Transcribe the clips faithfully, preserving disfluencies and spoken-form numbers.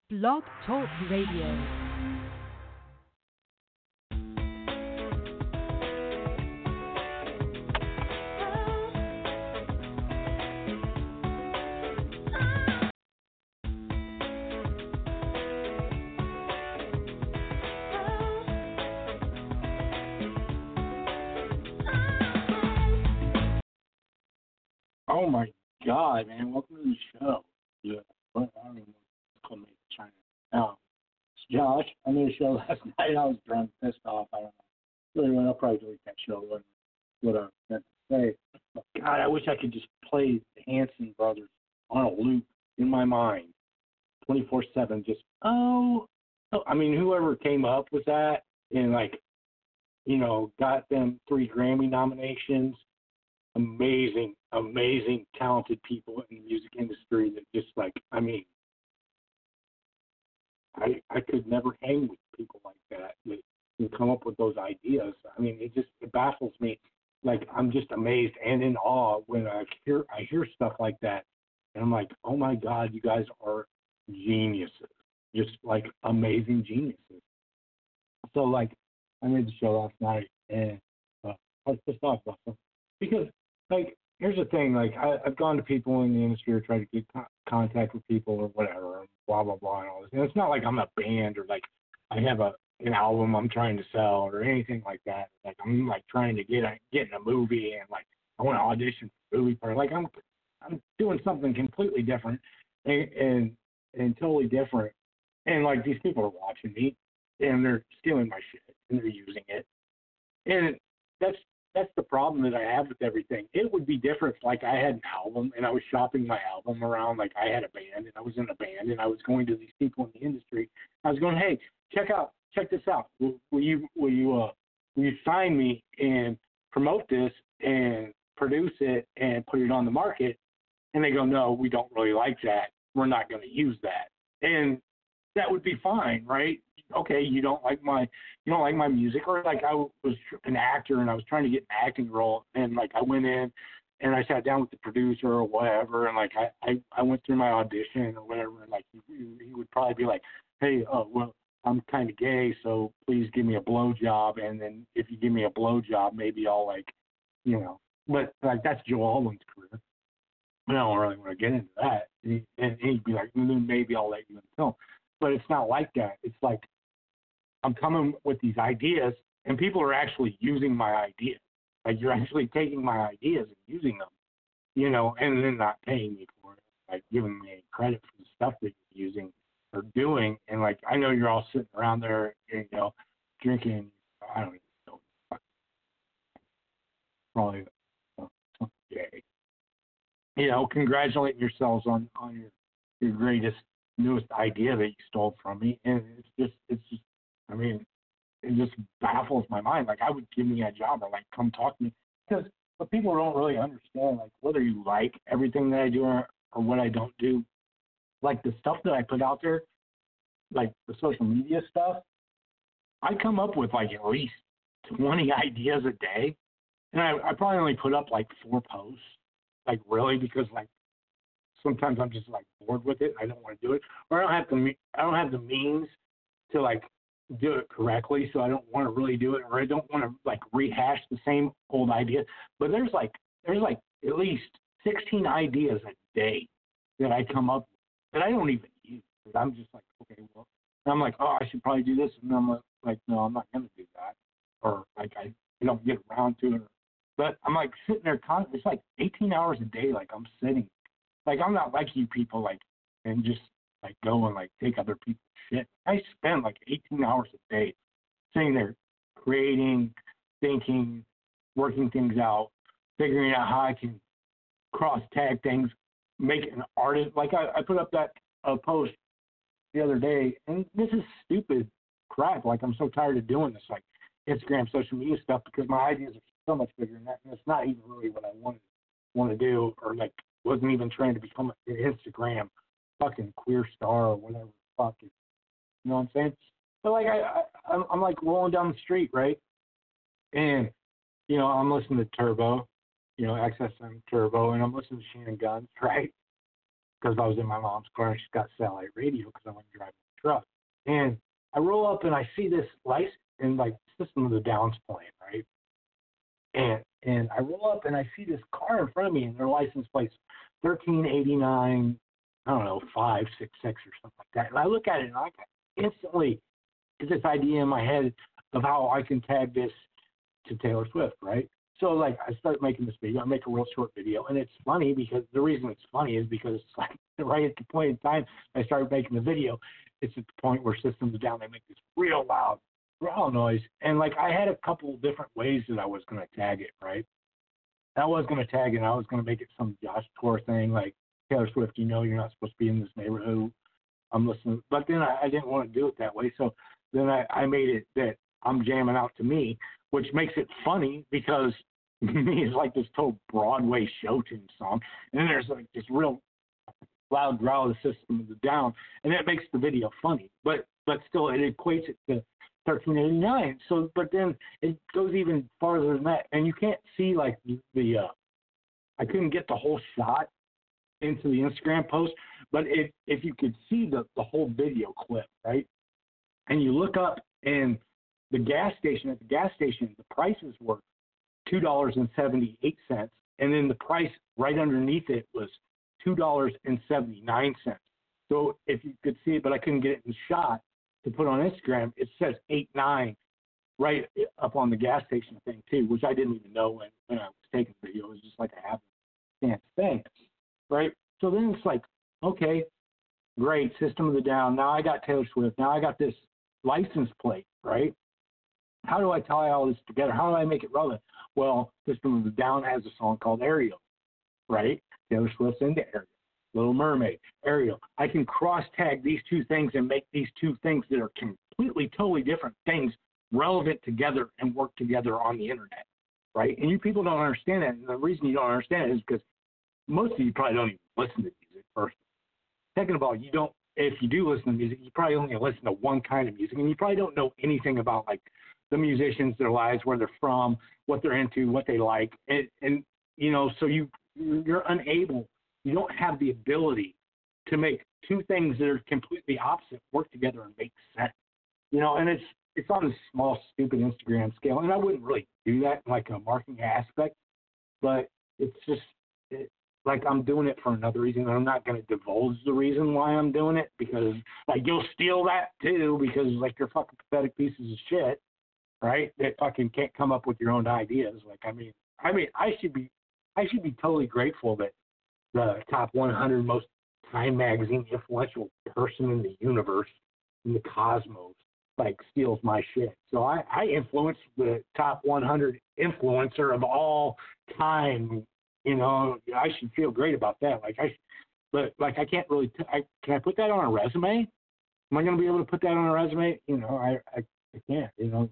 Blog Talk Radio. Oh my God, man! Welcome to the show. Yeah, what, I don't even know what's called me in China. Um, it's Josh. I made a show last night. I was drunk, pissed off. I don't know. Really, I'll probably delete that show. What, what I meant to say. But God, I wish I could just play the Hanson brothers on a loop in my mind, twenty-four seven. Just oh, oh, I mean, whoever came up with that and like, you know, got them three Grammy nominations. Amazing, amazing, talented people in the music industry that just like, I mean, I I could never hang with people like that that can come up with those ideas. I mean, it just it baffles me. Like I'm just amazed and in awe when I hear I hear stuff like that, and I'm like, oh my God, you guys are geniuses, just like amazing geniuses. So like, I made the show last night, and uh, I was pissed off about something because. Like, here's the thing. Like, I, I've gone to people in the industry or tried to get co- contact with people or whatever, and blah, blah, blah, and all this. And it's not like I'm a band or, like, I have a an album I'm trying to sell or anything like that. Like, I'm, like, trying to get a, get in a movie and, like, I want to audition for a movie part. Like, I'm I'm doing something completely different and, and, and totally different. And, like, these people are watching me, and they're stealing my shit, and they're using it. And that's That's the problem that I have with everything. It would be different if, like, I had an album and I was shopping my album around, like I had a band and I was in a band and I was going to these people in the industry. I was going, hey, check out, check this out. Will, will you, will you, uh, will you sign me and promote this and produce it and put it on the market? And they go, no, we don't really like that. We're not going to use that. And that would be fine, right? Okay, you don't like my you don't like my music, or like I was an actor and I was trying to get an acting role, and like I went in and I sat down with the producer or whatever, and like I I, I went through my audition or whatever, and like he, he would probably be like, hey, uh, well, I'm kind of gay, so please give me a blowjob, and then if you give me a blowjob, maybe I'll like, you know, but like that's Joe Alwyn's career. I don't really want to get into that, and, he, and he'd be like, then maybe I'll let you in the film, but it's not like that. It's like I'm coming with these ideas, and people are actually using my ideas. Like, you're actually taking my ideas and using them, you know, and then not paying me for it, like giving me any credit for the stuff that you're using or doing. And, like, I know you're all sitting around there, you know, drinking, I don't even know, probably uh, something gay. You know, congratulating yourselves on, on your, your greatest, newest idea that you stole from me. And it's just, it's just, I mean, it just baffles my mind. Like, I would give me a job or, like, come talk to me. Because what people don't really understand, like, whether you like everything that I do or, or what I don't do, like, the stuff that I put out there, like the social media stuff, I come up with, like, at least twenty ideas a day. And I, I probably only put up, like, four posts. Like, really? Because, like, sometimes I'm just, like, bored with it. I don't want to do it. Or I don't have the, I don't have the means to, like, do it correctly, so I don't want to really do it, or I don't want to like rehash the same old idea. But there's like there's like at least sixteen ideas a day that I come up with that I don't even use. I'm just like, okay, well, and I'm like, oh, I should probably do this, and I'm like, like no, I'm not going to do that, or like I, I don't get around to it. But I'm like sitting there, con- it's like eighteen hours a day, like I'm sitting, like I'm not like you people, like and just like go and like take other people's shit. I spend like eighteen hours a day sitting there creating, thinking, working things out, figuring out how I can cross tag things, make an artist. Like I, I put up that uh, post the other day, and this is stupid crap. Like I'm so tired of doing this, like Instagram, social media stuff, because my ideas are so much bigger than that, and it's not even really what I wanted want to do, or like wasn't even trying to become an Instagram fucking queer star or whatever the fuck it, you know what I'm saying? But like I, I I'm, I'm like rolling down the street, right? And you know, I'm listening to Turbo, you know, X S M Turbo, and I'm listening to Shannon Guns, right? because I was in my mom's car and she's got satellite radio because I went driving the truck. And I roll up and I see this license and like System of the Down's playing, right? And and I roll up and I see this car in front of me and their license plate's thirteen eighty-nine, I don't know, five six six or something like that. And I look at it and I instantly get this idea in my head of how I can tag this to Taylor Swift, right? So like I start making this video, I make a real short video, and it's funny because the reason it's funny is because it's like right at the point in time I started making the video, it's at the point where System of the Down, they make this real loud growl noise, and like I had a couple of different ways that I was going to tag it, right? I was going to tag it, and I was going to make it some Josh Core thing, like Taylor Swift, you know, you're not supposed to be in this neighborhood. I'm listening, but then I, I didn't want to do it that way, so then I, I made it that I'm jamming out to me, which makes it funny because me is like this total Broadway show tune song, and then there's like this real loud growl of the System of the Down, and that makes the video funny. But but still, it equates it to thirteen eighty-nine. So, but then it goes even farther than that, and you can't see like the, the uh, I couldn't get the whole shot into the Instagram post, but it, if you could see the the whole video clip, right, and you look up and the gas station, at the gas station, the prices were two dollars and seventy-eight cents, and then the price right underneath it was two dollars and seventy-nine cents. So if you could see it, but I couldn't get it in shot to put on Instagram, it says eight nine right up on the gas station thing too, which I didn't even know when, when I was taking the video. It was just like a happenstance thing, right? So then it's like, okay, great, System of the Down. Now I got Taylor Swift. Now I got this license plate, right? How do I tie all this together? How do I make it relevant? Well, System of the Down has a song called Ariel, right? Taylor Swift's into Ariel. Little Mermaid, Ariel. I can cross tag these two things and make these two things that are completely, totally different things relevant together and work together on the internet, right? And you people don't understand that. And the reason you don't understand it is because most of you probably don't even listen to music first. Second of all, you don't, if you do listen to music, you probably only listen to one kind of music, and you probably don't know anything about like the musicians, their lives, where they're from, what they're into, what they like, and, and you know, so you you're unable, you don't have the ability to make two things that are completely opposite work together and make sense, you know, and it's it's on a small, stupid Instagram scale, and I wouldn't really do that in like a marketing aspect, but it's just it, like I'm doing it for another reason, and I'm not going to divulge the reason why I'm doing it, because like you'll steal that too, because like you're fucking pathetic pieces of shit, right? That fucking can't come up with your own ideas. Like I mean, I mean, I should be, I should be totally grateful that the top one hundred most Time Magazine influential person in the universe, in the cosmos, like steals my shit. So I, I influence the top one hundred influencer of all time. You know, I should feel great about that. Like I, but like I can't really. T- I, can I put that on a resume? Am I going to be able to put that on a resume? You know, I, I, I can't. You know.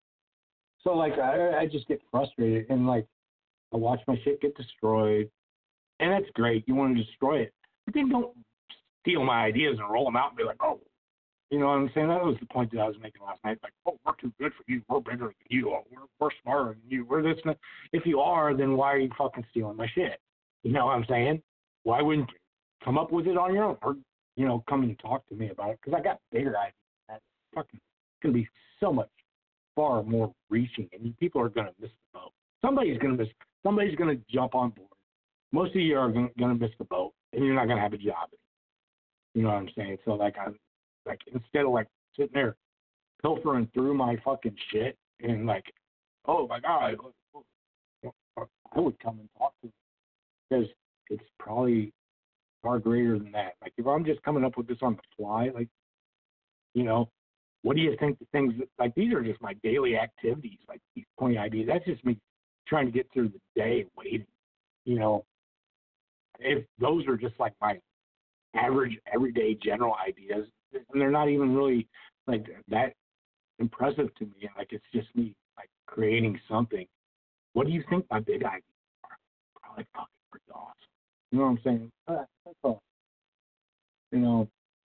So like I, I just get frustrated and like I watch my shit get destroyed, and that's great. You want to destroy it, but then don't steal my ideas and roll them out and be like, oh. You know what I'm saying? That was the point that I was making last night. Like, oh, we're too good for you. We're bigger than you. Oh, we're, we're smarter than you. We're this. And that. If you are, then why are you fucking stealing my shit? You know what I'm saying? Why wouldn't you come up with it on your own, or you know, come and talk to me about it? Because I got bigger ideas. That fucking going to be so much far more reaching, and you people are going to miss the boat. Somebody's going to miss. Somebody's going to jump on board. Most of you are going to miss the boat, and you're not going to have a job. You know what I'm saying? So like I'm. Like, instead of, like, sitting there pilfering through my fucking shit and, like, oh, my God, I would come and talk to them because it's probably far greater than that. Like, if I'm just coming up with this on the fly, like, you know, what do you think the things, that, like, these are just my daily activities, like, these twenty ideas. That's just me trying to get through the day waiting, you know. If those are just, like, my average, everyday general ideas, and they're not even really like that impressive to me. Like it's just me like creating something. What do you think my big ideas are? Probably fucking pretty awesome. You know what I'm saying? Uh, that's all. You know,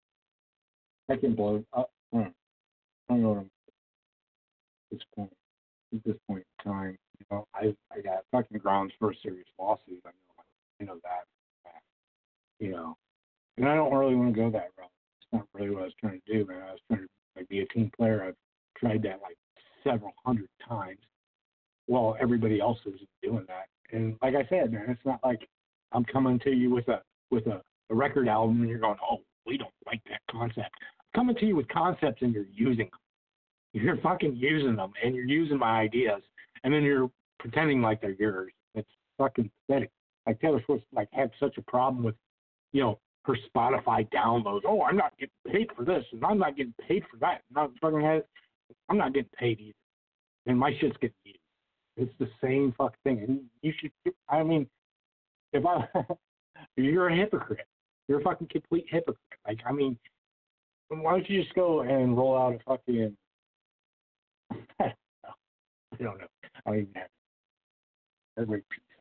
I can blow up. I don't know what I'm at this point. At this point in time, you know, I I got fucking grounds for a serious lawsuit. I know, I know that. You know. And I don't really want to go that route. It's not really what I was trying to do, man. I was trying to like be a team player. I've tried that like several hundred times. Well, everybody else is doing that. And like I said, man, it's not like I'm coming to you with a with a, a record album and you're going, oh, we don't like that concept. I'm coming to you with concepts and you're using them. You're fucking using them and you're using my ideas and then you're pretending like they're yours. It's fucking pathetic. Like Taylor Swift like had such a problem with, you know, her Spotify downloads. Oh, I'm not getting paid for this and I'm not getting paid for that. And I'm fucking had, I'm not getting paid either. And my shit's getting used. It's the same fucking thing. And you should, I mean, if I, you're a hypocrite. You're a fucking complete hypocrite. Like, I mean, why don't you just go and roll out a fucking, I don't know. I don't even have it. Everybody